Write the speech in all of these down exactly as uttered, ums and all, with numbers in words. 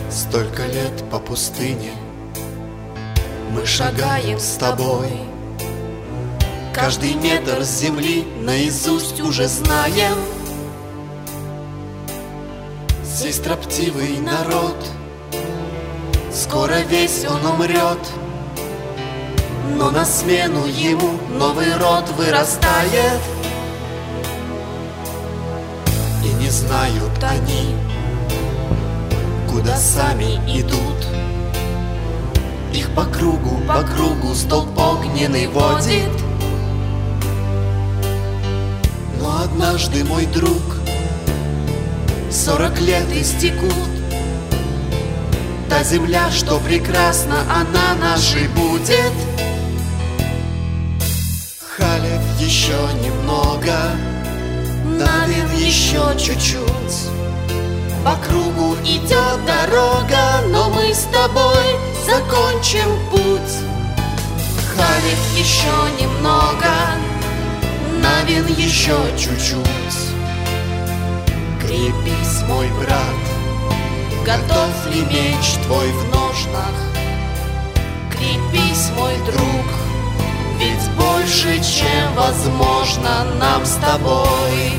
Столько лет по пустыне мы шагаем с тобой. Каждый метр земли наизусть уже знаем. Сей строптивый народ, скоро весь он умрет, но на смену ему новый род вырастает. И не знают они, куда сами идут. Их по кругу, по кругу столб огненный водит. Но однажды, мой друг, сорок лет истекут. Та земля, что прекрасна, она нашей будет. Халев еще немного, Навин еще чуть-чуть. По кругу идет дорога, но мы с тобой закончим путь. Халев еще немного, Навин еще чуть-чуть. Крепись, мой брат, готов ли меч твой в ножнах? Крепись, мой друг, ведь больше, чем возможно нам с тобой.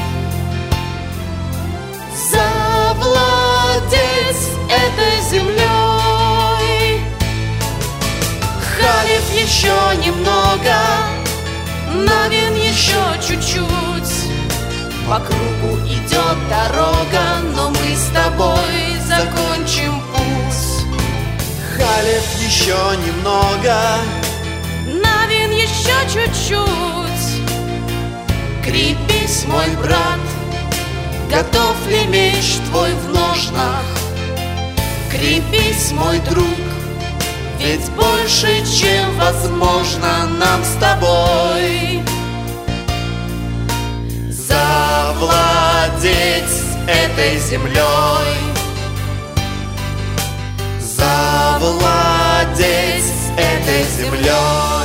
Завладеть этой землей. Халев еще немного, Навин еще чуть-чуть. По кругу идет дорога, но мы с тобой закончим путь. Халев еще немного, Навин еще чуть-чуть. Крепись, мой брат, готов ли меч твой в ножнах? Крепись, мой друг, ведь больше, чем возможно нам с тобой. Завладеть этой землей. Завладеть этой землей.